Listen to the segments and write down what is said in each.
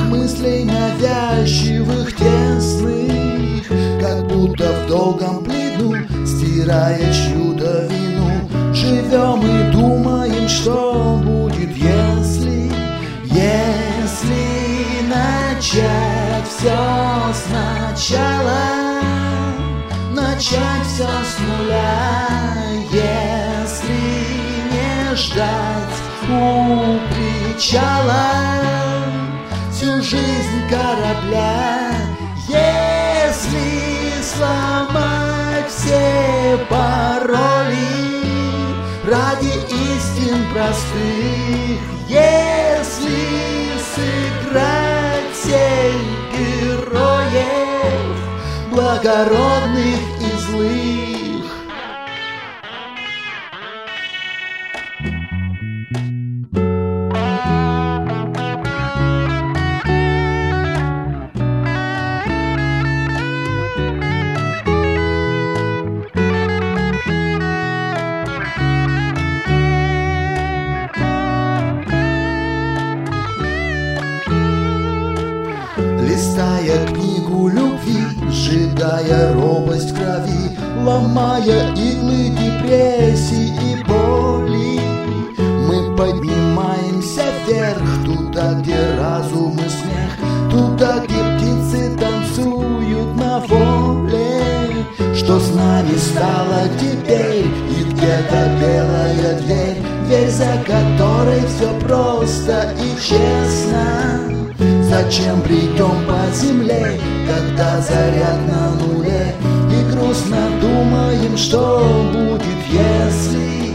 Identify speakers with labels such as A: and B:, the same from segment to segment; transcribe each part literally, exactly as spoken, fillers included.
A: мыслей навязчивых, тесных, как будто в долгом плену, стирая чью-то вину. Живем и думаем, что будет, если, если начать все сначала, начать все с нуля, если не ждать у причала всю жизнь корабля, если сломать все пароли ради истин простых, если сыграть всех героев, благородных и злых. Листая книгу любви, сжигая робость в крови, ломая иглы депрессии и боли, мы поднимаемся вверх, туда, где разум и смех, туда, где птицы танцуют на воле. Что с нами стало теперь, и где-то белая дверь, дверь, за которой все просто и честно. Зачем бредем по земле, когда заряд на нуле, и грустно думаем, что будет, если,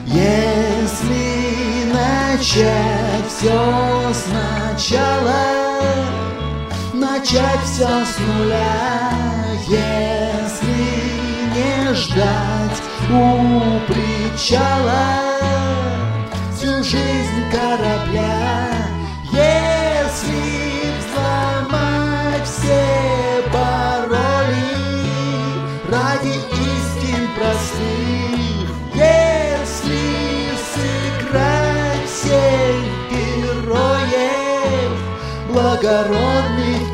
A: если начать все сначала, начать все с нуля, если не ждать у причала всю жизнь корабля, если взломать все пароли ради истин простых, если сыграть всех героев, благородных